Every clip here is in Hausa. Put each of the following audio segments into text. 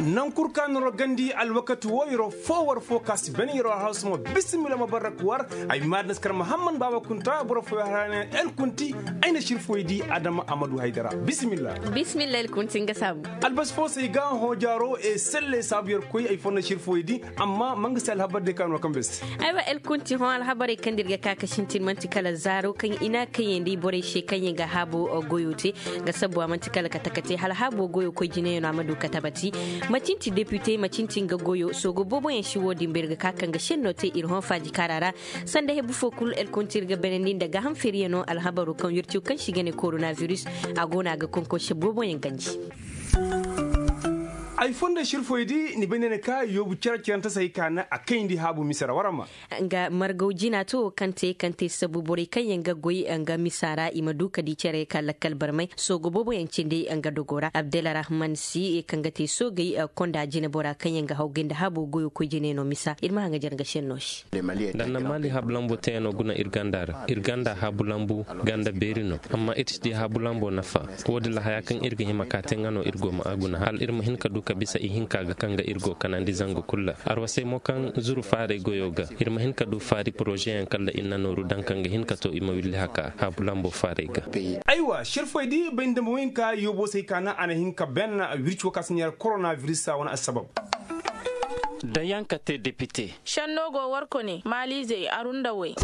nan kurkan rogandi alwakatu woyro forward focus beniro house mo bismillah mubarak war ay madnas kar muhammad baba kunta boro fo harane el kunti ayna shirfoydi adama amadou haydara bismillah el kunti ngasabu albas fo sey ga ho jaro e selle sabiyor koy ay fonna shirfoydi amma manga sal habade kan wakam bes aywa el kunti ho al habare kandirga kaka shintin mantikala zaro kan ina kayendi bore she kanyega habo goyote ga sabu mantikala katakate hal habo goyo ko jine no amadou katabati macinti député macinti nga goyo sogo bobo en shiwo dimberga kakan ga shennote irhon faji karara sanda hebu fokul el kontirga benenin daga han feriyano al habaru kan yurtu kan shigene coronavirus agona ga konko bobo en ganji ay fonda shirfoydi ni benene ka yobu cercenta say kana akayndi habu misara warama nga margawjina to kante sabu bore kanyanga goyi nga misara imadu kadi cere kala kalbarmai sogo bobo yancinde nga dogora abdelrahman si kanga te sogay konda jina bora kanyanga hawgenda habu goyo ko jine no misa irma nga jarga shennosh danna mali hablambo teno guna irganda habulambu ganda berino amma itdi habulambo nafa wodi la hayakan irga himaka tengano irgo ma aguna hal irma hinka duka bisa ihinka ga kanga irgo kanandi zango kulla arwase mo kan zuru fare goyoga irma hinka du fari projet en kala inna noru dankanga hinka to ima willi haka habulambo fare ga aywa shirfoydi bende mo winka yobo sey kana ana hinka ben wircho kasnyar coronavirus wana asbab da yankate député shannogo warko ne malize arunda wai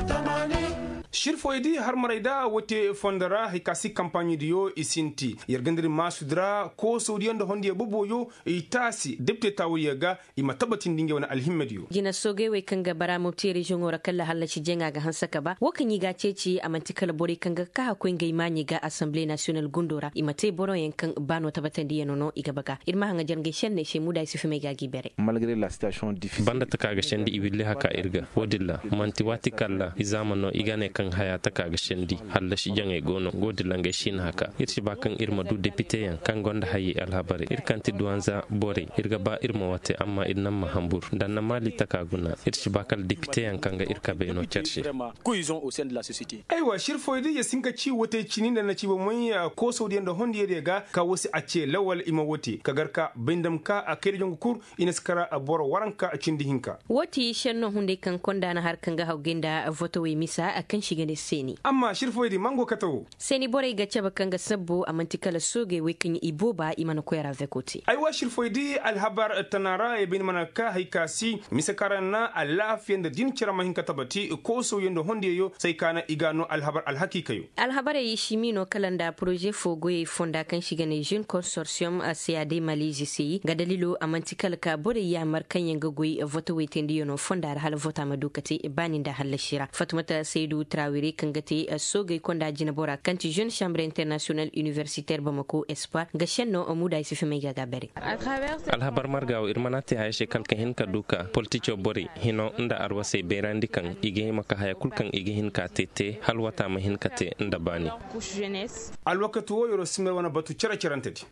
shirfoydi har marayda wote fondara hikasi campagne diyo isinti yergandiri masudra ko saudiyanda hondiye boboyo itasi deputy tawiyega ima tabatin dinge wana alhimmediyo jina sogewe kanga bara mubti region ora kala halaci jenga ga hansaka ba wakan yiga ceci amantikala bore kanga ka hakwen ga imani ga assemblée nationale gundora imate boro yankan bano tabatan diye nono igabaga irma hanga jange shenne shemuda isufi mega gibere malgré la situation difficile banda takaga shendi ibille haka irga wodilla manti watikalla izamano igane kan haya takaga shendi halla shi jange gono godilla nge shin haka irsi bakan irma du député yan kan gonda hayi alhabari irkanti duanza bore irga ba irma wate amma idnam mahambur danna mali takaguna irsi bakal député yan kanga irkabe no cherche cohésion au sein de la société aywa shirfoydi ya sinka ci wote cininda na ci bo mun ko saudiyan da hondiye ga ka wasi a ce lawal ima wote kagarka bindam ka a kai jongu kur inaskara a boro waranka a cindi hinka woti shenno hunde kan konda na har kanga hawgenda voto we misa akan shigane seni amma shirfoydi mango katawo seni bore ga caba kanga sabbo amantikala soge we kan iboba imana koyara vekoti aywa shirfoydi alhabar tanara e bin manaka haikasi misakaranna alafiyan da din kira mahinka tabati ko sauyen da hondiye yo sai kana igano alhabar alhakikayo alhabar yi shimino kalanda projet fogoye fonda kan shigane jeune consortium a CAD Malaysia sai ga dalilo amantikala ka bore ya markan yanga goyi voto we tendiyo no fonda hal vota madukati banin da halashira fatmata Seydou Traoré kangate soge konda jina bora kanti jeune chambre internationale universitaire Bamako Espoir ga shenno amuda isi mega gabere alhabar margaw irmanati hayshe kalka hin ka duka politico bori hino nda arwase berandi kan ige maka haya kulkan ige hin ka tete halwata ma hin kate nda bani alwakatu wo yoro simmer wana batu cerantati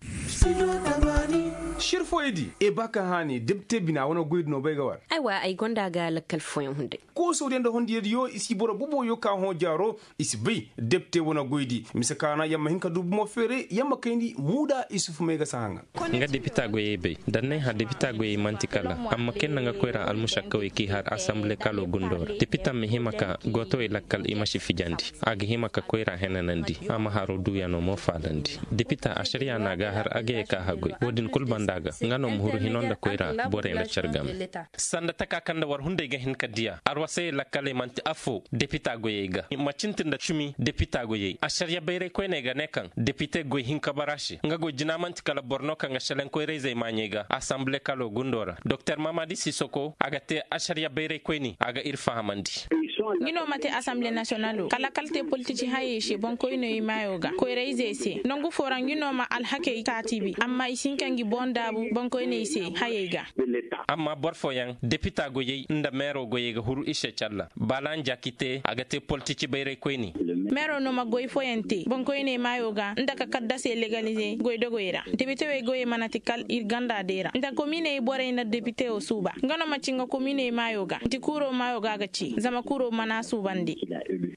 shirfoydi e baka hani debte bina wana goyid no begawar aywa ay gonda ga lakal foyon hunde ko saudiyan da hondiye yo isi boro bubo yo ka ho jaro isi bay debte wana goydi misakana yamma hinka dubu mo fere yamma kayndi muda isufu mega sahanga nga depita goye be danne ha depita goye mantikala amma kenna nga koyra almushakka we ki har assemblée kalo gundor depita mi himaka goto e lakkal imashi fijandi agi himaka koyra henanandi amma haro duyano mo falandi depita ashariya naga har age ka hagoy wodin kulbandaga ngano muhuru hinonda koyra bore na chargam sanda taka kanda war hunde ga hin kadiya arwase lakkale manti afo depita goye ga macintinda chumi depita goye ashariya bayre koyne ga nekan depite goy hin kabarashi nga go jinamanti kala borno kanga shelen koy reze manyega assemblée kalo gundora dr mamadi sisoko agate ashariya bayre koyni aga irfahamandi ngino mate assemblée nationale kala kalte politique haye she bonko ino imayoga ko reise se nongu forangino ma alhake tatibi amma isinkangi bondabu bonko ino ise hayega amma borfo yang deputa goye nda mero goye ga huru ishe challa balan jakite agate politique bayre koyni mero no ma goy foyente bonko ino imayoga ndaka kadda se legaliser goy dogoyra député we goye manatikal irganda dera nda commune e bore na député o suba ngano ma cinga commune e mayoga ntikuro mayoga gaci zama kuro mana subandi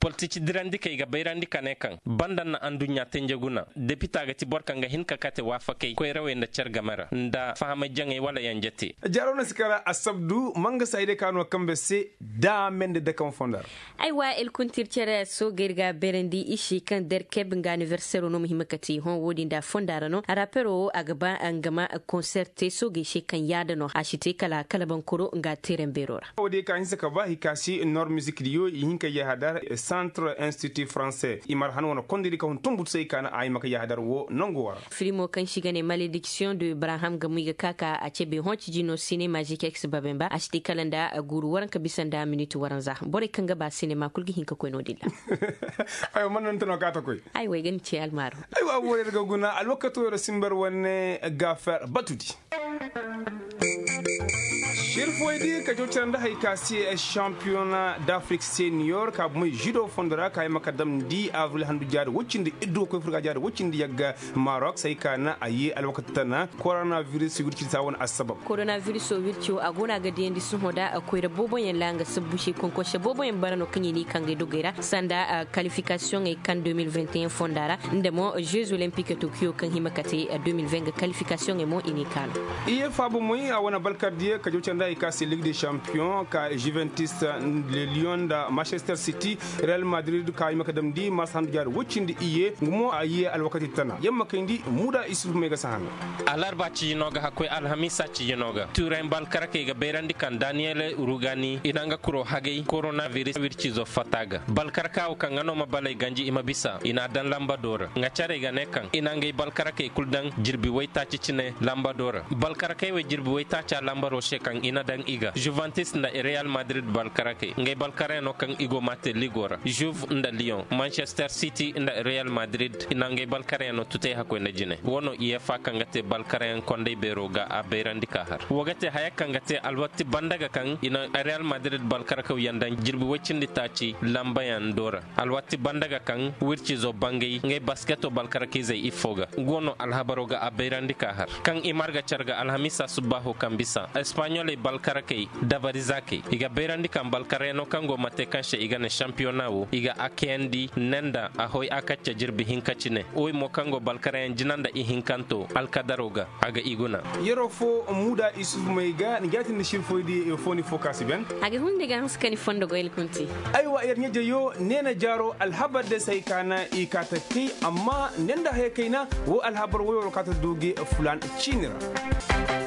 politici dirandi kay ga bayrandi kanekan bandan na andunya tenjaguna deputa ga ti borka nga hin kakate wafa kay koy rawe nda cergamara nda fahama jange wala yanjati jarona sikara asabdu manga sayde kanu kambe se da mende de kan fondar aywa el kuntir cere so gerga berendi ishi kan der keb nga anniversaire no himakati hon wodi nda fondara no rapero agaba angama concerte so ge she kan yada no ashite kala bankoro nga teremberora wodi kan saka ba hikasi nor musique dio hinka ya hadar centre institut français imar han wona kondiri kan tumbut sey kana ay maka ya hadar wo nongo wara filmo kan shigane malédiction de Abraham gamuiga kaka a chebe honchi jino cinéma magique ex babemba ashite kalanda guru waran ka bisanda minute waranza bore kanga ba cinéma kulgi hinka ko no dilla ay man non tan kata koy ay way gan ci almaro ay wa wore daga guna alwakato ro simbar wonne gafer batudi Shirfoidi ka jocanda haikasi championnat d'Afrique senior ka muy judo fondara kay makadam di avril handu jaar wuccindi iddo ko furga jaar wuccindi yagga Maroc say kana ayi alwakatana coronavirus wurci sawon asbab coronavirus so wirci agona ga dendi suhoda akoy bobo yen langa sabushi konkoshe bobo yen barano kanyini kangay dogera sanda qualification e kan 2021 fondara ndemo Jeux olympiques Tokyo kan himakati 2020 qualification e mo inikano iye fabo moy awona balkardier ka jocanda haikasi Ligue des Champions ka Juventus le Lyon da Manchester City Real Madrid ka makadam di mas handu jaar wuccindi iye ngumo ayi alwakati tana yamma kindi muda isuf mega sahana alarba ci noga hakoy alhamisa ci noga turen bal karake ga berandi kan Daniel Urugani inanga kuro hagei coronavirus wirci zo fataga bal karaka o kan ngano mabalay ganji imabisa ina dan lambadora ngacare ga nekan inanga bal karake kuldan jirbi wayta ci cine lambadora bal karake we jirbi wayta ca lambaro shekan ina dan iga Juventus nda Real Madrid bal karake ngay bal kareno kan igo mate ligora Juve nda Lyon Manchester City nda Real Madrid ina ngay bal kareno tute hakoy na jine wono UEFA kangate bal karen konde beroga a berandi kahar wogate hayakangate alwatti bandaga kan ina Real Madrid bal karaka yandan jirbi weccindi taci lambayan dora alwatti bandaga kan wirci zo bangay ngay basketo bal karake zai ifoga gono alhabaroga a berandi kahar kan imarga charga alhamisa subahu kambisa Espanyol bal karake dabarizake iga berandi kan bal kareno kango mate kanche iga ne championnat wo iga akendi nenda ahoy akacha jirbi hinkachine oy mo kango bal karen jinanda i hinkanto alkadaroga aga iguna yero fo muda isuf meiga ngati ni shirfoidi e foni focus ben aga hunde ga skani fondo go el kunti aywa er nyeje yo nena jaro alhabar de say kana i kata ki amma nenda he kaina wo alhabar wo kata doge fulan chinira